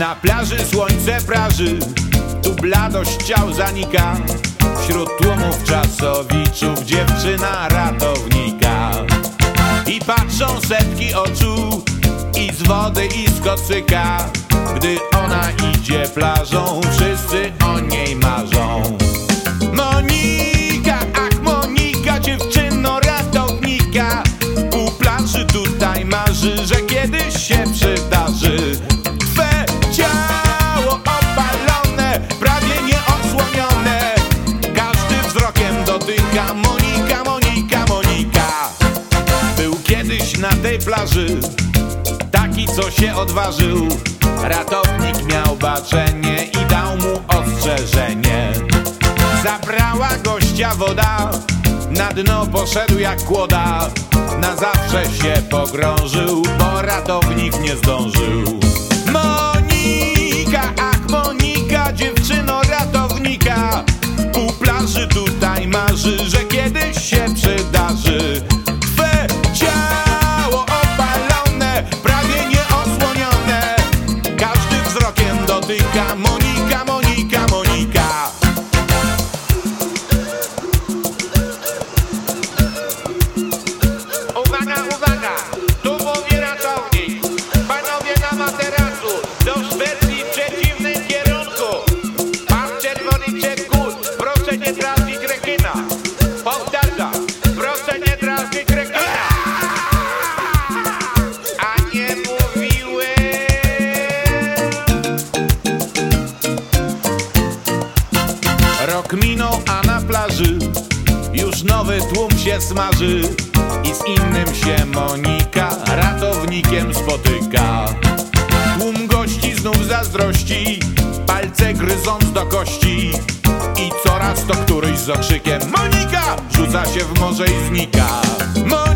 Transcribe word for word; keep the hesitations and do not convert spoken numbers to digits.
Na plaży słońce praży, tu bladość ciał zanika. Wśród tłumów czasowiczów dziewczyna ratownika. I patrzą setki oczu i z wody i z kocyka. Gdy ona idzie plażą, wszyscy o niej marzą. Monika, ach Monika, dziewczyno ratownika. U plaży tutaj marzy, że kiedyś się przydarzy. Twe ciało opalone, prawie nieosłonione, każdy wzrokiem dotyka. Monika, Monika, Monika. Był kiedyś na tej plaży taki, co się odważył. Ratownik miał baczenie i dał mu ostrzeżenie. Zabrała gościa woda, na dno poszedł jak kłoda. Na zawsze się pogrążył, bo ratownik nie zdążył. Monika, ach Monika, dziewczyno ratownika. U plaży tutaj marzy, że kiedyś się przydarzy. Twe ciało opalone, prawie nieosłonione, każdy wzrokiem dotyka. Monika, Monika, Monika. Uwaga, uwaga, tu mówi ratownik. Panowie na materacu, do Szwecji w przeciwnym kierunku. Pan czerwony czekut, proszę nie trafić rekina. Powtarzam, proszę nie trafić rekina. A nie mówiłem. Rok minął, a na plaży już nowy tłum się smaży. I z innym się Monika ratownikiem spotyka. Tłum gości znów zazdrości, palce gryząc do kości. I coraz to któryś z okrzykiem Monika rzuca się w morze i znika.